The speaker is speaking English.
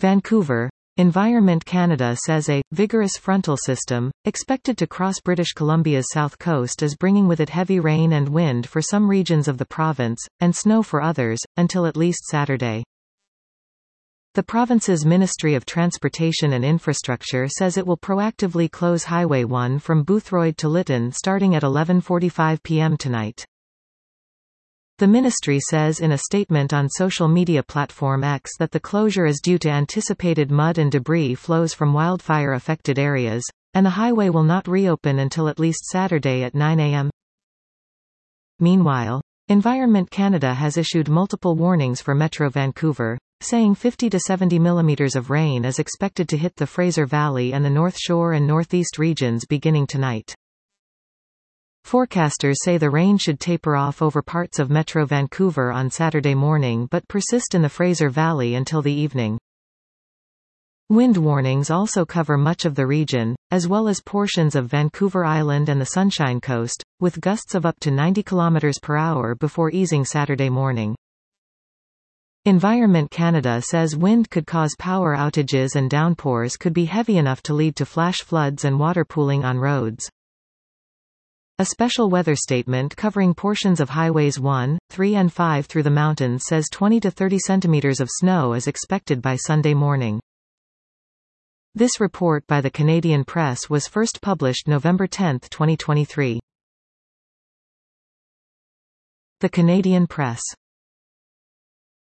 Vancouver. Environment Canada says a vigorous frontal system, expected to cross British Columbia's south coast, is bringing with it heavy rain and wind for some regions of the province, and snow for others, until at least Saturday. The province's Ministry of Transportation and Infrastructure says it will proactively close Highway 1 from Boothroyd to Lytton starting at 11:45 p.m. tonight. The ministry says in a statement on social media platform X that the closure is due to anticipated mud and debris flows from wildfire-affected areas, and the highway will not reopen until at least Saturday at 9 a.m. Meanwhile, Environment Canada has issued multiple warnings for Metro Vancouver, saying 50 to 70 millimeters of rain is expected to hit the Fraser Valley and the North Shore and Northeast regions beginning tonight. Forecasters say the rain should taper off over parts of Metro Vancouver on Saturday morning but persist in the Fraser Valley until the evening. Wind warnings also cover much of the region, as well as portions of Vancouver Island and the Sunshine Coast, with gusts of up to 90 km per hour before easing Saturday morning. Environment Canada says wind could cause power outages and downpours could be heavy enough to lead to flash floods and water pooling on roads. A special weather statement covering portions of Highways 1, 3 and 5 through the mountains says 20 to 30 centimeters of snow is expected by Sunday morning. This report by the Canadian Press was first published November 10, 2023. The Canadian Press.